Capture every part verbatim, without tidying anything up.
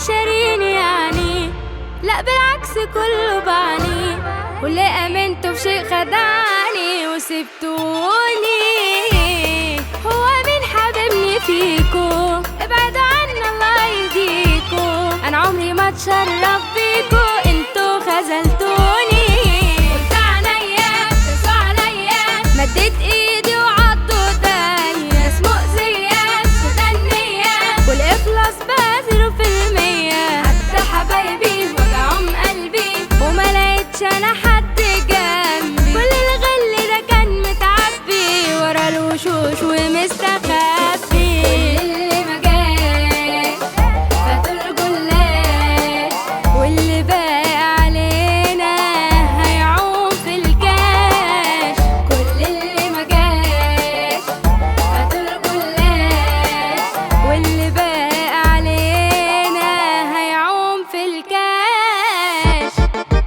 شاريني يعني، لا بالعكس كله بعني، واللي امنته في شيء خدعني وسبتوني. هو مين حاببني فيكو؟ ابعدوا عني الله يهديكو، انا عمري ما اتشرف بيكو، انتو خذلتوني. قلت عليا داسوا عليا، مديت ايدي وعضوا ايديا، ناس مؤذية مستنية والاخلاص بزيرو في المية، حتى حبايبي وجعهم قلبي وما لقيتش انا حد جنبي، كل الغل ده كان متعبي ورا الوشوش ومستخبي. اللي ما جاش فاتوا الجلاش، واللي باقي علينا هيعوم في الكاش. كل اللي ما جاش فاتوا الجلاش، واللي باقي علينا هيعوم في الكاش.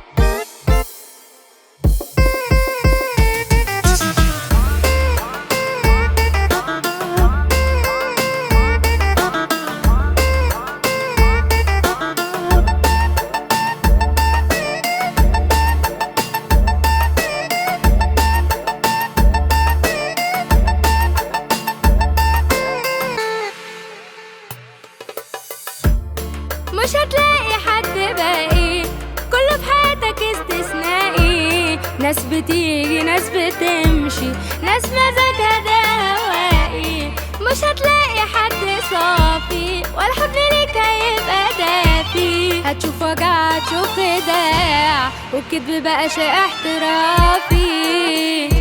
مش هتلاقي حد باقي، كله في حياتك استثنائي، ناس بتيجي ناس بتمشي، ناس مزاجها دوائي. مش هتلاقي حد صافي، ولا حبل ليك هيبقى دافي، هتشوف وجع هتشوف خداع، والكدب بقى شيء احترافي.